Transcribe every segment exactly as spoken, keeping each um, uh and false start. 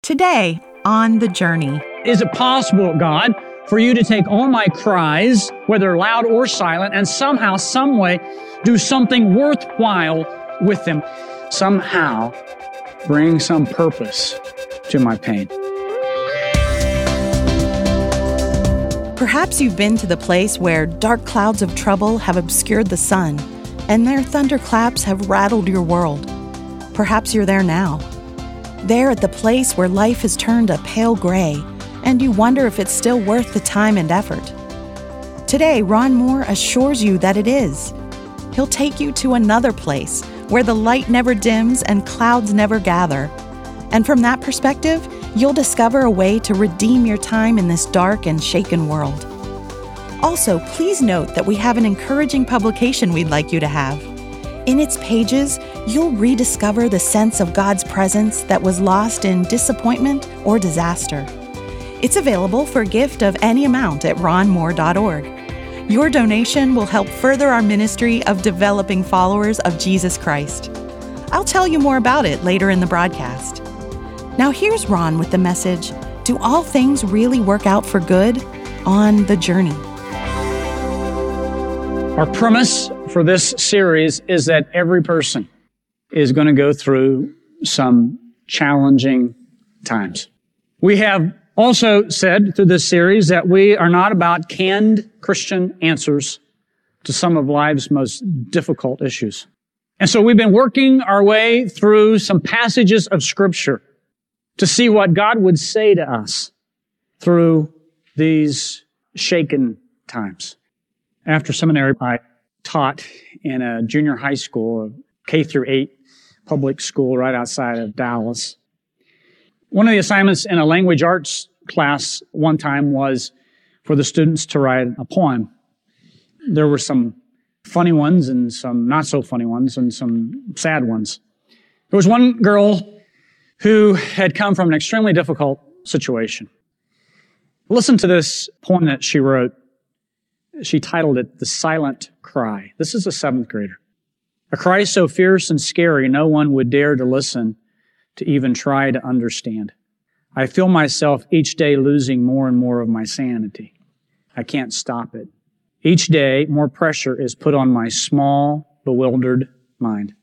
Today on The Journey. Is it possible, God, for you to take all my cries, whether loud or silent, and somehow, some way, do something worthwhile with them? Somehow bring some purpose to my pain. Perhaps you've been to the place where dark clouds of trouble have obscured the sun, and their thunderclaps have rattled your world. Perhaps you're there now. There at the place where life has turned a pale gray, and you wonder if it's still worth the time and effort. Today, Ron Moore assures you that it is. He'll take you to another place where the light never dims and clouds never gather. And from that perspective, you'll discover a way to redeem your time in this dark and shaken world. Also, please note that we have an encouraging publication we'd like you to have. In its pages, you'll rediscover the sense of God's presence that was lost in disappointment or disaster. It's available for a gift of any amount at ron moore dot org. Your donation will help further our ministry of developing followers of Jesus Christ. I'll tell you more about it later in the broadcast. Now here's Ron with the message, Do All Things Really Work Out for Good? On The Journey. Our premise for this series is that every person is going to go through some challenging times. We have also said through this series that we are not about canned Christian answers to some of life's most difficult issues. And so we've been working our way through some passages of Scripture to see what God would say to us through these shaken times. After seminary, I taught in a junior high school, a K through eight public school right outside of Dallas. One of the assignments in a language arts class one time was for the students to write a poem. There were some funny ones and some not so funny ones and some sad ones. There was one girl who had come from an extremely difficult situation. Listen to this poem that she wrote. She titled it, The Silent Cry. This is a seventh grader. A cry so fierce and scary, no one would dare to listen, to even try to understand. I feel myself each day losing more and more of my sanity. I can't stop it. Each day, more pressure is put on my small, bewildered mind.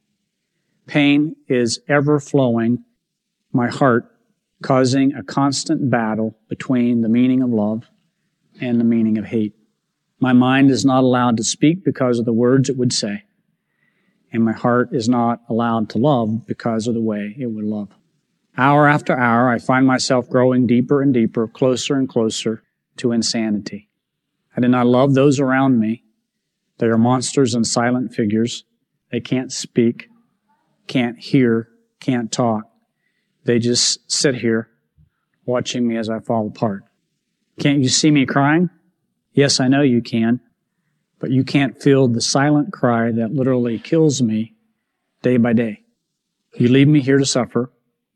Pain is ever flowing, my heart causing a constant battle between the meaning of love and the meaning of hate. My mind is not allowed to speak because of the words it would say. And my heart is not allowed to love because of the way it would love. Hour after hour, I find myself growing deeper and deeper, closer and closer to insanity. I do not love those around me. They are monsters and silent figures. They can't speak, can't hear, can't talk. They just sit here watching me as I fall apart. Can't you see me crying? Yes, I know you can, but you can't feel the silent cry that literally kills me day by day. You leave me here to suffer,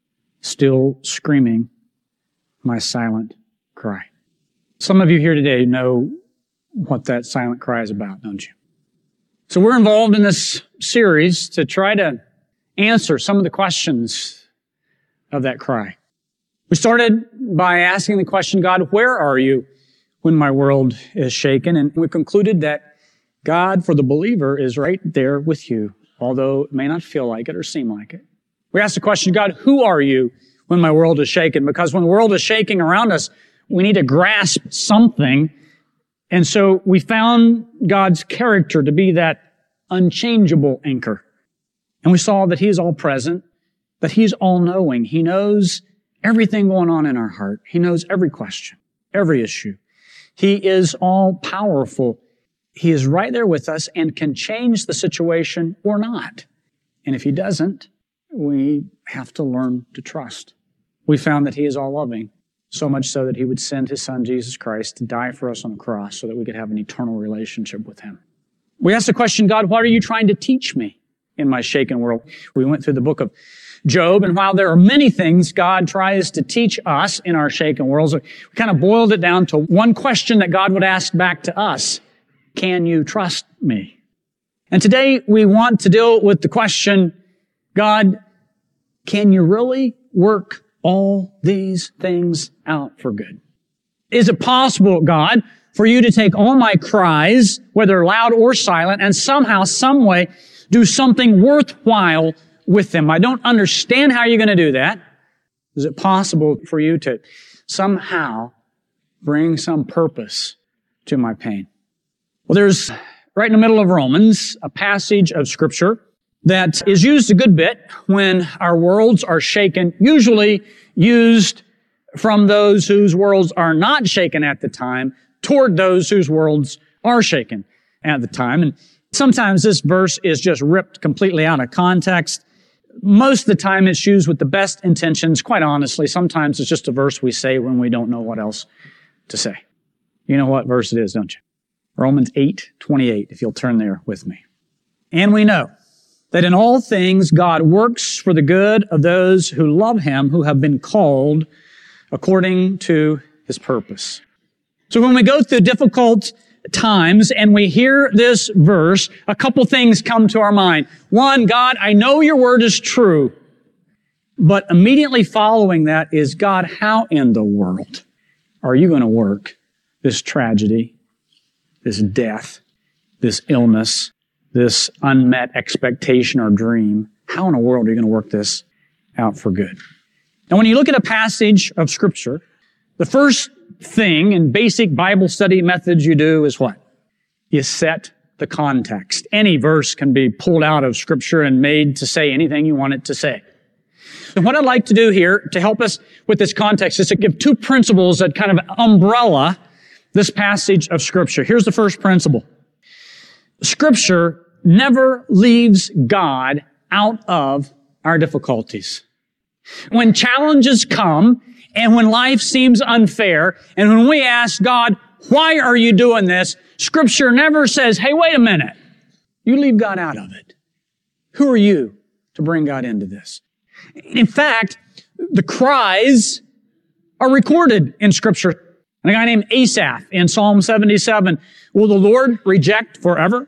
still screaming my silent cry. Some of you here today know what that silent cry is about, don't you? So we're involved in this series to try to answer some of the questions of that cry. We started by asking the question, God, where are you when my world is shaken? And we concluded that God, for the believer, is right there with you, although it may not feel like it or seem like it. We asked the question, God, who are you when my world is shaken? Because when the world is shaking around us, we need to grasp something. And so we found God's character to be that unchangeable anchor. And we saw that He is all present, that He's all knowing. He knows everything going on in our heart. He knows every question, every issue. He is all powerful. He is right there with us and can change the situation or not. And if He doesn't, we have to learn to trust. We found that He is all loving, so much so that He would send His Son, Jesus Christ, to die for us on the cross so that we could have an eternal relationship with Him. We asked the question, God, what are you trying to teach me in my shaken world? We went through the book of Job, and while there are many things God tries to teach us in our shaken worlds, we kind of boiled it down to one question that God would ask back to us. Can you trust me? And today we want to deal with the question, God, can you really work all these things out for good. Is it possible, God, for you to take all my cries, whether loud or silent, and somehow, some way, do something worthwhile with them? I don't understand how you're going to do that. Is it possible for you to somehow bring some purpose to my pain? Well, there's, right in the middle of Romans, a passage of Scripture that is used a good bit when our worlds are shaken, usually used from those whose worlds are not shaken at the time toward those whose worlds are shaken at the time. And sometimes this verse is just ripped completely out of context. Most of the time it's used with the best intentions. Quite honestly, sometimes it's just a verse we say when we don't know what else to say. You know what verse it is, don't you? Romans eight twenty-eight, if you'll turn there with me. And we know that in all things God works for the good of those who love Him, who have been called according to His purpose. So when we go through difficult times and we hear this verse, a couple things come to our mind. One, God, I know your word is true, but immediately following that is, God, how in the world are you going to work this tragedy, this death, this illness, this unmet expectation or dream? How in the world are you going to work this out for good? Now, when you look at a passage of Scripture, the first thing in basic Bible study methods you do is what? You set the context. Any verse can be pulled out of Scripture and made to say anything you want it to say. And what I'd like to do here to help us with this context is to give two principles that kind of umbrella this passage of Scripture. Here's the first principle. Scripture never leaves God out of our difficulties. When challenges come, and when life seems unfair, and when we ask God, why are you doing this? Scripture never says, hey, wait a minute. You leave God out of it. Who are you to bring God into this? In fact, the cries are recorded in Scripture. And a guy named Asaph in Psalm seventy-seven, will the Lord reject forever?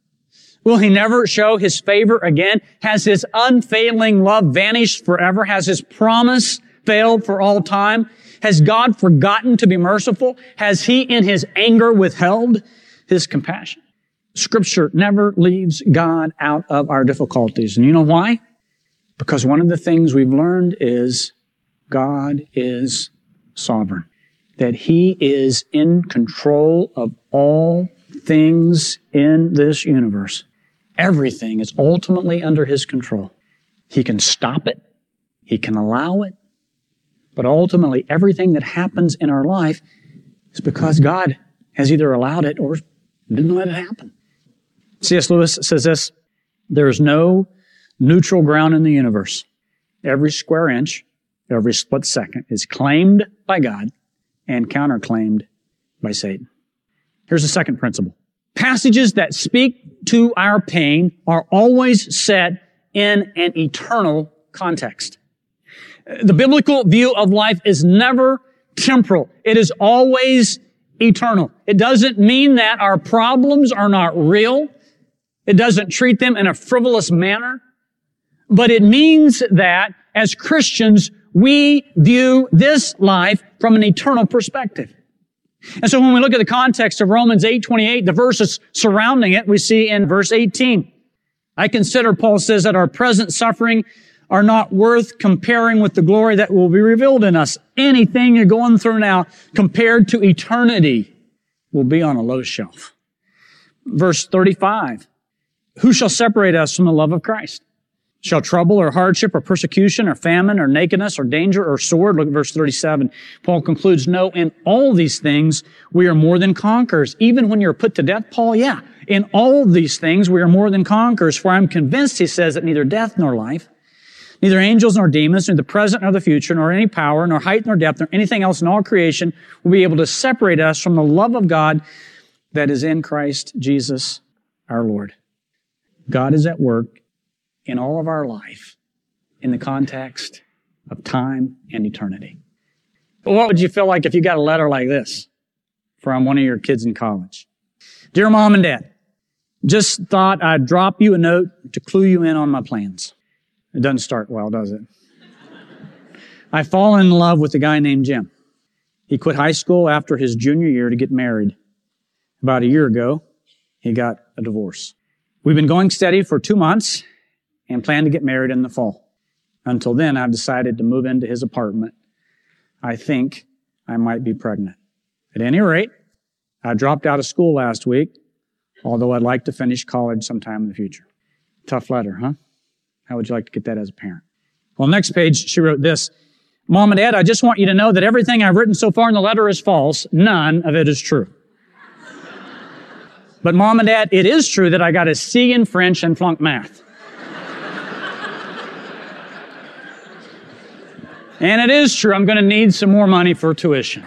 Will He never show His favor again? Has His unfailing love vanished forever? Has His promise failed for all time? Has God forgotten to be merciful? Has He in His anger withheld His compassion? Scripture never leaves God out of our difficulties. And you know why? Because one of the things we've learned is God is sovereign. That He is in control of all things in this universe. Everything is ultimately under His control. He can stop it. He can allow it. But ultimately, everything that happens in our life is because God has either allowed it or didn't let it happen. C S Lewis says this, there is no neutral ground in the universe. Every square inch, every split second is claimed by God and counterclaimed by Satan. Here's the second principle. Passages that speak to our pain are always set in an eternal context. The biblical view of life is never temporal. It is always eternal. It doesn't mean that our problems are not real. It doesn't treat them in a frivolous manner. But it means that as Christians, we view this life from an eternal perspective. And so when we look at the context of Romans eight twenty-eight, the verses surrounding it, we see in verse eighteen, I consider, Paul says, that our present suffering are not worth comparing with the glory that will be revealed in us. Anything you're going through now compared to eternity will be on a low shelf. Verse thirty-five, who shall separate us from the love of Christ? Shall trouble or hardship or persecution or famine or nakedness or danger or sword? Look at verse thirty-seven. Paul concludes, no, in all these things we are more than conquerors. Even when you're put to death, Paul, yeah, in all these things we are more than conquerors. For I'm convinced, he says, that neither death nor life, neither angels nor demons, neither the present nor the future, nor any power, nor height nor depth, nor anything else in all creation will be able to separate us from the love of God that is in Christ Jesus our Lord. God is at work in all of our life in the context of time and eternity. But what would you feel like if you got a letter like this from one of your kids in college? Dear Mom and Dad, just thought I'd drop you a note to clue you in on my plans. It doesn't start well, does it? I fall in love with a guy named Jim. He quit high school after his junior year to get married. About a year ago, he got a divorce. We've been going steady for two months and plan to get married in the fall. Until then, I've decided to move into his apartment. I think I might be pregnant. At any rate, I dropped out of school last week, although I'd like to finish college sometime in the future. Tough letter, huh? How would you like to get that as a parent? Well, next page, she wrote this. Mom and Dad, I just want you to know that everything I've written so far in the letter is false. None of it is true. But Mom and Dad, it is true that I got a C in French and flunked math. And it is true I'm going to need some more money for tuition.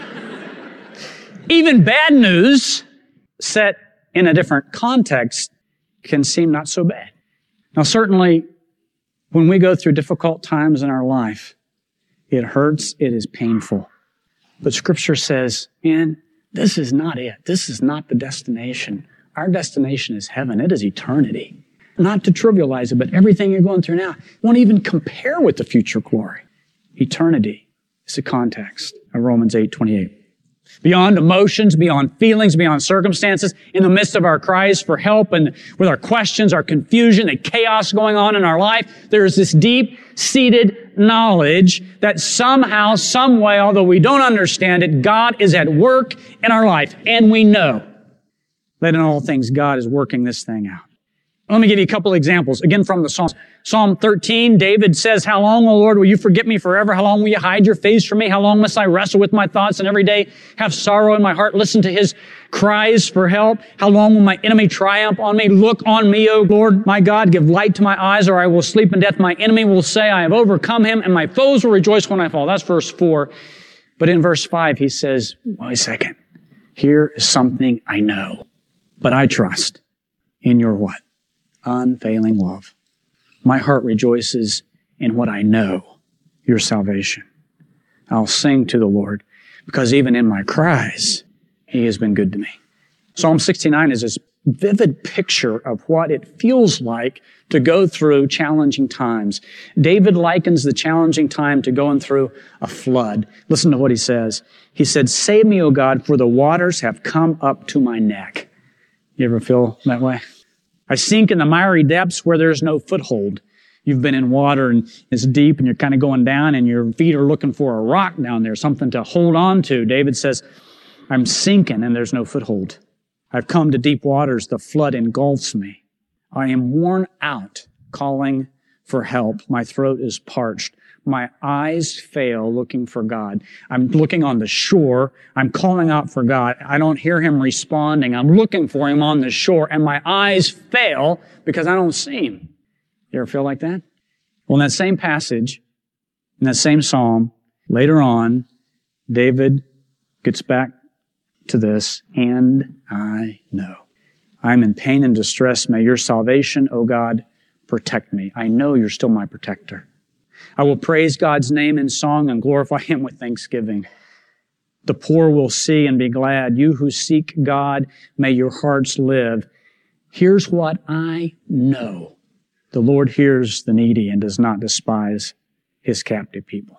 Even bad news, set in a different context, can seem not so bad. Now, certainly, when we go through difficult times in our life, it hurts, it is painful. But Scripture says, man, this is not it. This is not the destination. Our destination is heaven. It is eternity. Not to trivialize it, but everything you're going through now won't even compare with the future glory. Eternity is the context of Romans eight twenty-eight. Beyond emotions, beyond feelings, beyond circumstances, in the midst of our cries for help and with our questions, our confusion, the chaos going on in our life, there is this deep-seated knowledge that somehow, some way, although we don't understand it, God is at work in our life. And we know that in all things, God is working this thing out. Let me give you a couple of examples, again from the Psalms. Psalm thirteen, David says, how long, O Lord, will you forget me forever? How long will you hide your face from me? How long must I wrestle with my thoughts and every day have sorrow in my heart? Listen to his cries for help. How long will my enemy triumph on me? Look on me, O Lord, my God. Give light to my eyes, or I will sleep in death. My enemy will say, I have overcome him, and my foes will rejoice when I fall. That's verse four. But in verse five, he says, wait a second. Here is something I know, but I trust in your what? Unfailing love. My heart rejoices in what I know, your salvation. I'll sing to the Lord because even in my cries, he has been good to me. Psalm sixty-nine is this vivid picture of what it feels like to go through challenging times. David likens the challenging time to going through a flood. Listen to what he says. He said, save me, O God, for the waters have come up to my neck. You ever feel that way? I sink in the miry depths where there's no foothold. You've been in water and it's deep and you're kind of going down and your feet are looking for a rock down there, something to hold on to. David says, I'm sinking and there's no foothold. I've come to deep waters. The flood engulfs me. I am worn out calling for help. My throat is parched. My eyes fail looking for God. I'm looking on the shore. I'm calling out for God. I don't hear him responding. I'm looking for him on the shore, and my eyes fail because I don't see him. You ever feel like that? Well, in that same passage, in that same psalm, later on, David gets back to this, and I know. I'm in pain and distress. May your salvation, O God, protect me. I know you're still my protector. I will praise God's name in song and glorify him with thanksgiving. The poor will see and be glad. You who seek God, may your hearts live. Here's what I know. The Lord hears the needy and does not despise his captive people.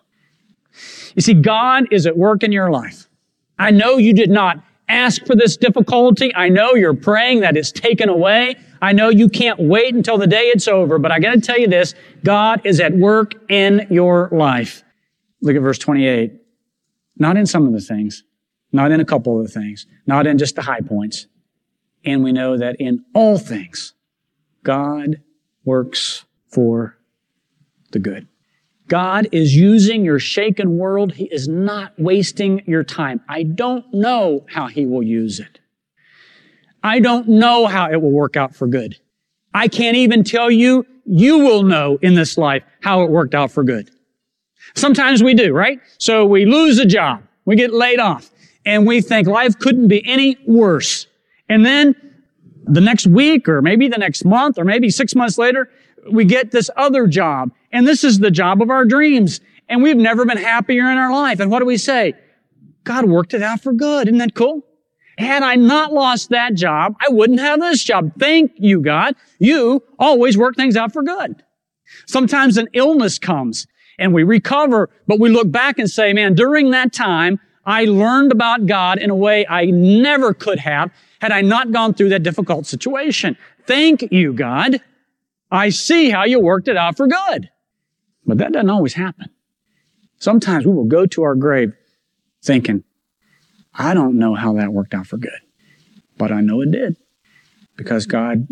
You see, God is at work in your life. I know you did not ask for this difficulty. I know you're praying that it's taken away. I know you can't wait until the day it's over, but I got to tell you this, God is at work in your life. Look at verse twenty-eight. Not in some of the things, not in a couple of the things, not in just the high points. And we know that in all things, God works for the good. God is using your shaken world. He is not wasting your time. I don't know how he will use it. I don't know how it will work out for good. I can't even tell you, you will know in this life how it worked out for good. Sometimes we do, right? So we lose a job. We get laid off. And we think life couldn't be any worse. And then the next week or maybe the next month or maybe six months later, we get this other job. And this is the job of our dreams. And we've never been happier in our life. And what do we say? God worked it out for good. Isn't that cool? Had I not lost that job, I wouldn't have this job. Thank you, God. You always work things out for good. Sometimes an illness comes and we recover, but we look back and say, man, during that time, I learned about God in a way I never could have had I not gone through that difficult situation. Thank you, God. I see how you worked it out for good. But that doesn't always happen. Sometimes we will go to our grave thinking, I don't know how that worked out for good, but I know it did because God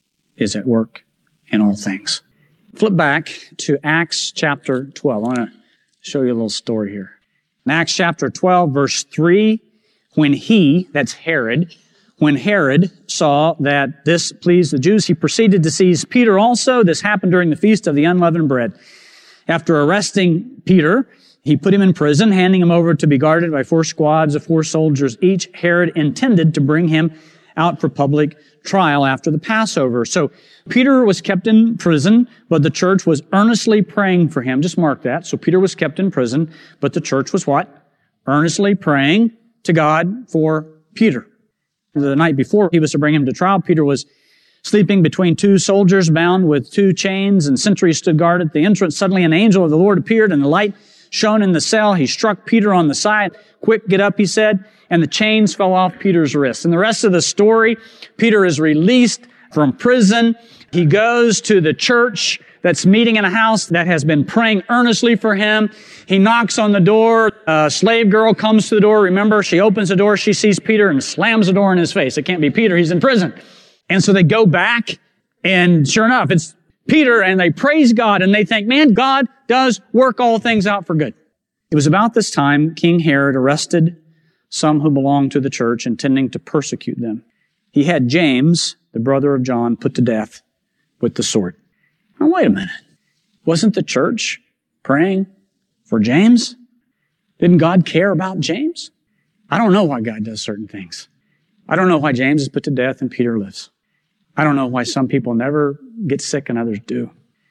is at work in all things. Flip back to Acts chapter twelve. I want to show you a little story here. In Acts chapter twelve, verse three, when he, that's Herod, when Herod saw that this pleased the Jews, he proceeded to seize Peter also. This happened during the feast of the unleavened bread. After arresting Peter, he put him in prison, handing him over to be guarded by four squads of four soldiers each. Herod intended to bring him out for public trial after the Passover. So Peter was kept in prison, but the church was earnestly praying for him. Just mark that. So Peter was kept in prison, but the church was what? Earnestly praying to God for Peter. The night before he was to bring him to trial, Peter was sleeping between two soldiers bound with two chains, and sentries stood guard at the entrance. Suddenly an angel of the Lord appeared, and the light shone in the cell. He struck Peter on the side. Quick, get up, he said, and the chains fell off Peter's wrists. And the rest of the story, Peter is released from prison. He goes to the church that's meeting in a house that has been praying earnestly for him. He knocks on the door. A slave girl comes to the door. Remember, she opens the door. She sees Peter and slams the door in his face. It can't be Peter. He's in prison. And so they go back, and sure enough, it's Peter, and they praise God, and they think, man, God does work all things out for good. It was about this time King Herod arrested some who belonged to the church, intending to persecute them. He had James, the brother of John, put to death with the sword. Now, wait a minute. Wasn't the church praying for James? Didn't God care about James? I don't know why God does certain things. I don't know why James is put to death and Peter lives. I don't know why some people never get sick and others do.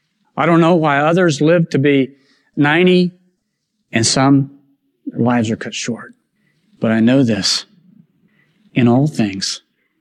I don't know why others live to be ninety and some, their lives are cut short. But I know this. In all things,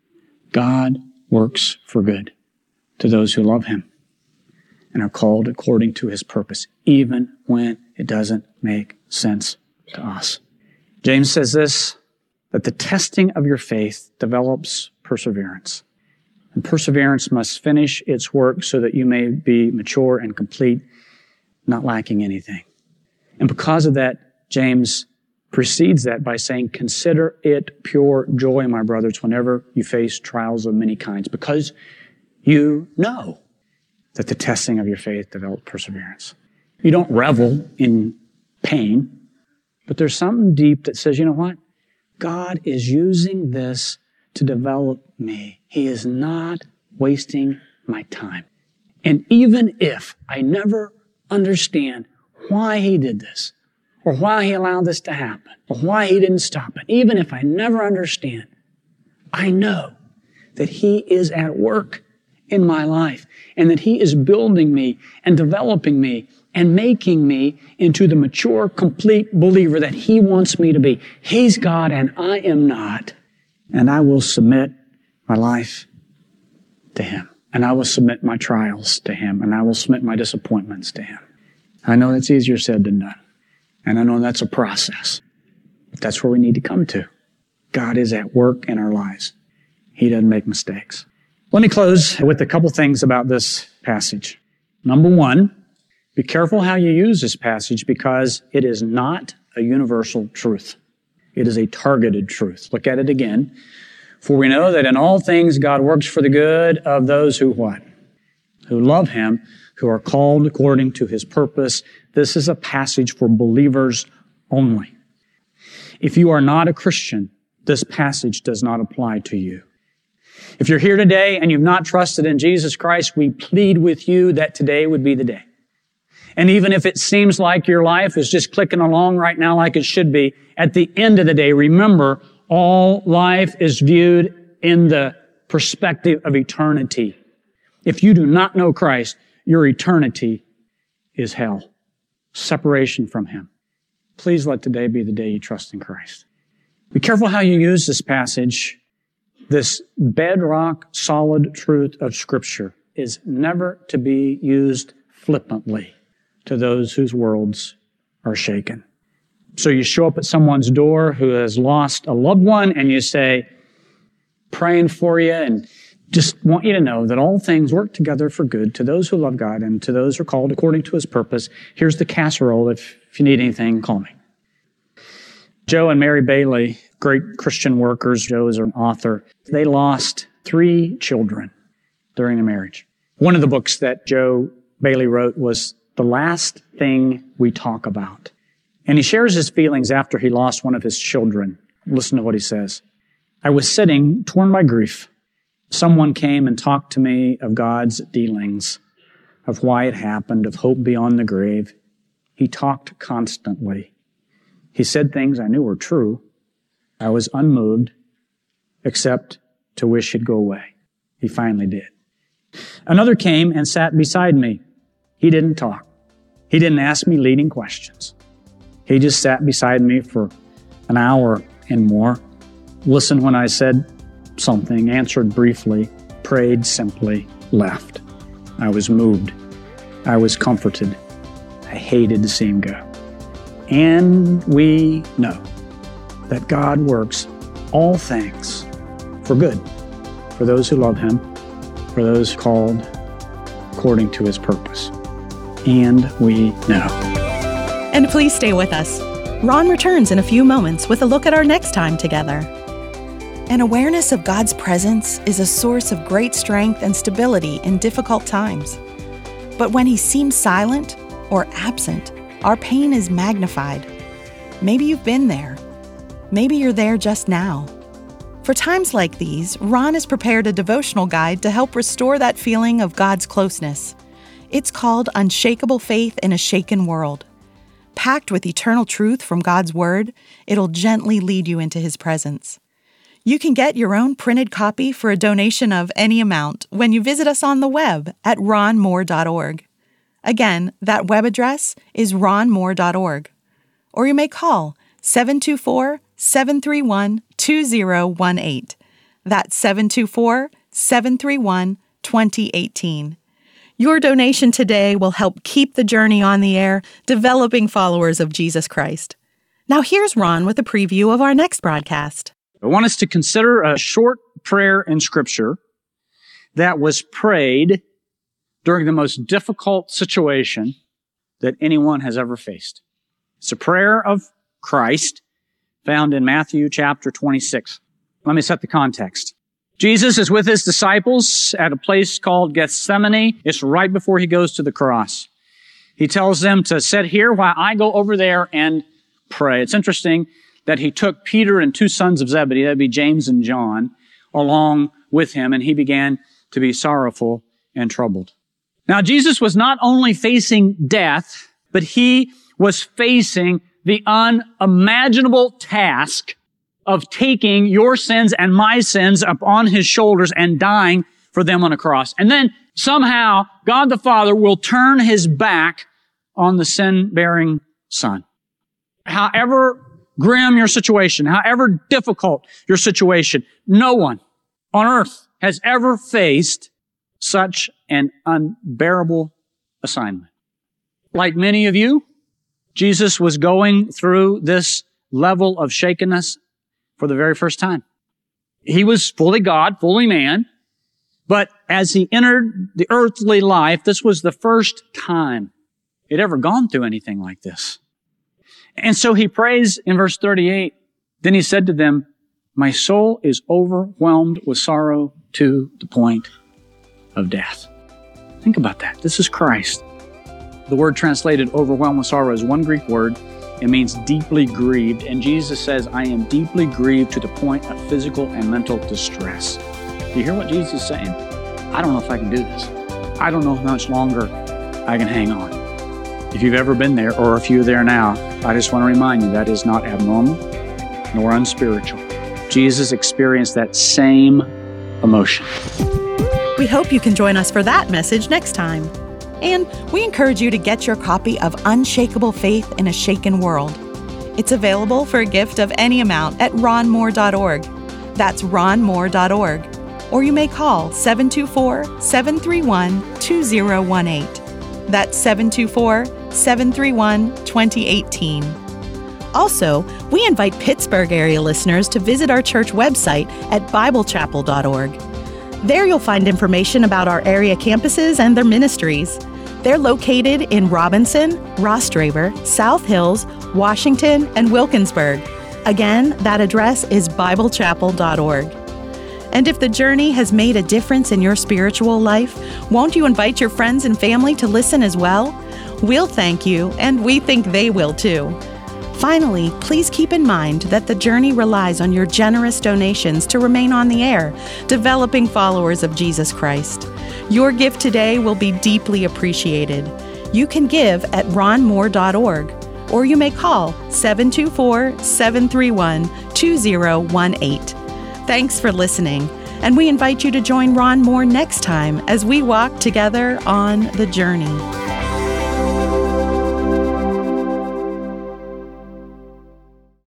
God works for good to those who love Him and are called according to His purpose, even when it doesn't make sense to us. James says this, that the testing of your faith develops perseverance. And perseverance must finish its work so that you may be mature and complete, not lacking anything. And because of that, James precedes that by saying, consider it pure joy, my brothers, whenever you face trials of many kinds, because you know that the testing of your faith develops perseverance. You don't revel in pain, but there's something deep that says, you know what? God is using this to develop me. He is not wasting my time. And even if I never understand why He did this, or why He allowed this to happen, or why He didn't stop it, even if I never understand, I know that He is at work in my life, and that He is building me and developing me and making me into the mature, complete believer that He wants me to be. He's God and I am not. And I will submit my life to Him. And I will submit my trials to Him. And I will submit my disappointments to Him. I know that's easier said than done. And I know that's a process. But that's where we need to come to. God is at work in our lives. He doesn't make mistakes. Let me close with a couple things about this passage. Number one, be careful how you use this passage because it is not a universal truth. It is a targeted truth. Look at it again. For we know that in all things God works for the good of those who what? Who love Him, who are called according to His purpose. This is a passage for believers only. If you are not a Christian, this passage does not apply to you. If you're here today and you've not trusted in Jesus Christ, we plead with you that today would be the day. And even if it seems like your life is just clicking along right now like it should be, at the end of the day, remember, all life is viewed in the perspective of eternity. If you do not know Christ, your eternity is hell. Separation from Him. Please let today be the day you trust in Christ. Be careful how you use this passage. This bedrock, solid truth of Scripture is never to be used flippantly. to those whose worlds are shaken. So you show up at someone's door who has lost a loved one and you say, praying for you and just want you to know that all things work together for good to those who love God and to those who are called according to His purpose. Here's the casserole. If, if you need anything, call me. Joe and Mary Bailey, great Christian workers. Joe is an author. They lost three children during a marriage. One of the books that Joe Bailey wrote was The Last Thing We Talk About. And he shares his feelings after he lost one of his children. Listen to what he says. I was sitting, torn by grief. Someone came and talked to me of God's dealings, of why it happened, of hope beyond the grave. He talked constantly. He said things I knew were true. I was unmoved, except to wish he'd go away. He finally did. Another came and sat beside me. He didn't talk. He didn't ask me leading questions. He just sat beside me for an hour and more, listened when I said something, answered briefly, prayed simply, left. I was moved. I was comforted. I hated to see him go. And we know that God works all things for good, for those who love Him, for those called according to His purpose. And we know. And please stay with us. Ron returns in a few moments with a look at our next time together. An awareness of God's presence is a source of great strength and stability in difficult times. But when He seems silent or absent, our pain is magnified. Maybe you've been there. Maybe you're there just now. For times like these, Ron has prepared a devotional guide to help restore that feeling of God's closeness. It's called Unshakable Faith in a Shaken World. Packed with eternal truth from God's Word, it'll gently lead you into His presence. You can get your own printed copy for a donation of any amount when you visit us on the web at ron moore dot org. Again, that web address is ron moore dot org. Or you may call seven two four, seven three one, two zero one eight. That's seven two four, seven three one, two zero one eight. Your donation today will help keep the journey on the air, developing followers of Jesus Christ. Now here's Ron with a preview of our next broadcast. I want us to consider a short prayer in Scripture that was prayed during the most difficult situation that anyone has ever faced. It's a prayer of Christ found in Matthew chapter twenty-six. Let me set the context. Jesus is with His disciples at a place called Gethsemane. It's right before He goes to the cross. He tells them to sit here while I go over there and pray. It's interesting that He took Peter and two sons of Zebedee, that'd be James and John, along with Him, and He began to be sorrowful and troubled. Now, Jesus was not only facing death, but He was facing the unimaginable task of taking your sins and my sins upon His shoulders and dying for them on a cross. And then somehow God the Father will turn His back on the sin-bearing Son. However grim your situation, however difficult your situation, no one on earth has ever faced such an unbearable assignment. Like many of you, Jesus was going through this level of shakenness for the very first time. He was fully God, fully man, but as He entered the earthly life, this was the first time He'd ever gone through anything like this. And so He prays in verse thirty-eight, then He said to them, my soul is overwhelmed with sorrow to the point of death. Think about that. This is Christ. The word translated overwhelmed with sorrow is one Greek word. It means deeply grieved. And Jesus says, I am deeply grieved to the point of physical and mental distress. Do you hear what Jesus is saying? I don't know if I can do this. I don't know how much longer I can hang on. If you've ever been there, or if you're there now, I just want to remind you that is not abnormal nor unspiritual. Jesus experienced that same emotion. We hope you can join us for that message next time. And we encourage you to get your copy of Unshakable Faith in a Shaken World. It's available for a gift of any amount at ron moore dot org. That's ron moore dot org. Or you may call seven two four, seven three one, two zero one eight. That's seven two four, seven three one, two zero one eight. Also, we invite Pittsburgh area listeners to visit our church website at bible chapel dot org. There you'll find information about our area campuses and their ministries. They're located in Robinson, Rostraver, South Hills, Washington, and Wilkinsburg. Again, that address is bible chapel dot org. And if the journey has made a difference in your spiritual life, won't you invite your friends and family to listen as well? We'll thank you, and we think they will too. Finally, please keep in mind that the journey relies on your generous donations to remain on the air, developing followers of Jesus Christ. Your gift today will be deeply appreciated. You can give at ron moore dot org, or you may call seven two four, seven three one, two zero one eight. Thanks for listening, and we invite you to join Ron Moore next time as we walk together on the journey.